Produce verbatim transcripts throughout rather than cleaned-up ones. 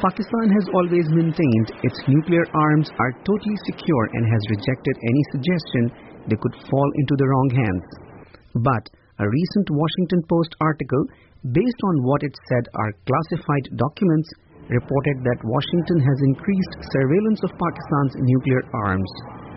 Pakistan has always maintained its nuclear arms are totally secure and has rejected any suggestion they could fall into the wrong hands. But a recent Washington Post article, based on what it said are classified documents, reported that Washington has increased surveillance of Pakistan's nuclear arms.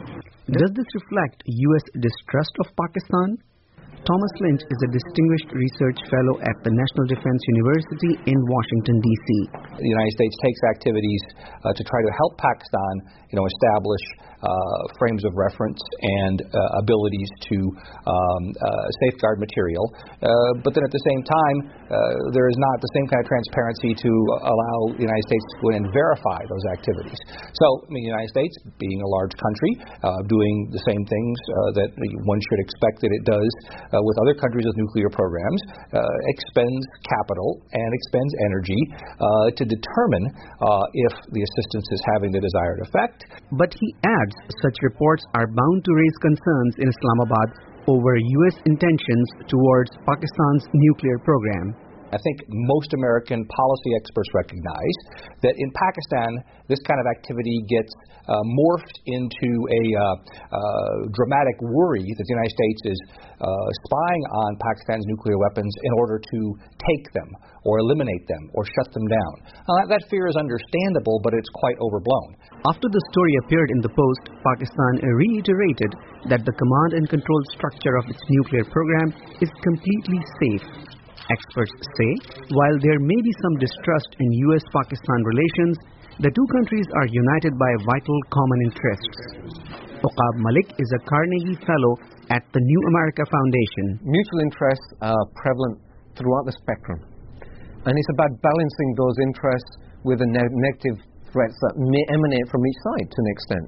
Does this reflect U S distrust of Pakistan? Thomas Lynch is a distinguished research fellow at the National Defense University in Washington, D C The United States takes activities uh, to try to help Pakistan, you know, establish uh, frames of reference and uh, abilities to um, uh, safeguard material. Uh, but then at the same time, uh, there is not the same kind of transparency to allow the United States to go in and verify those activities. So, I mean, the United States, being a large country, uh, doing the same things uh, that one should expect that it does uh, with other countries with nuclear programs, uh, expends capital and expends energy uh, to determine uh, if the assistance is having the desired effect. But he adds such reports are bound to raise concerns in Islamabad over U S intentions towards Pakistan's nuclear program. I think most American policy experts recognize that in Pakistan, this kind of activity gets uh, morphed into a uh, uh, dramatic worry that the United States is uh, spying on Pakistan's nuclear weapons in order to take them or eliminate them or shut them down. Now, that, that fear is understandable, but it's quite overblown. After the story appeared in the Post, Pakistan reiterated that the command and control structure of its nuclear program is completely safe. Experts say, while there may be some distrust in U S Pakistan relations, the two countries are united by vital common interests. Uqab Malik is a Carnegie Fellow at the New America Foundation. Mutual interests are prevalent throughout the spectrum, and it's about balancing those interests with the ne- negative threats that may emanate from each side to an extent.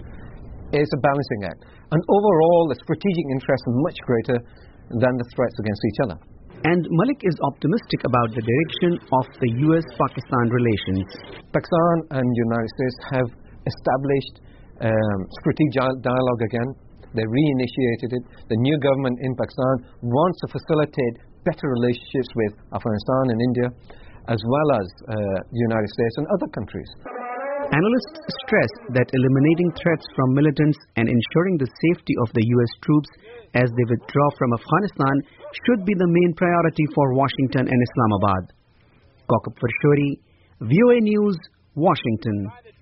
It's a balancing act. And overall, the strategic interests are much greater than the threats against each other. And Malik is optimistic about the direction of the U S Pakistan relations. Pakistan and the United States have established um, strategic dialogue again. They reinitiated it. The new government in Pakistan wants to facilitate better relationships with Afghanistan and India, as well as uh, the United States and other countries. Analysts stress that eliminating threats from militants and ensuring the safety of the U S troops as they withdraw from Afghanistan should be the main priority for Washington and Islamabad. Kaukab Farshori, V O A News, Washington.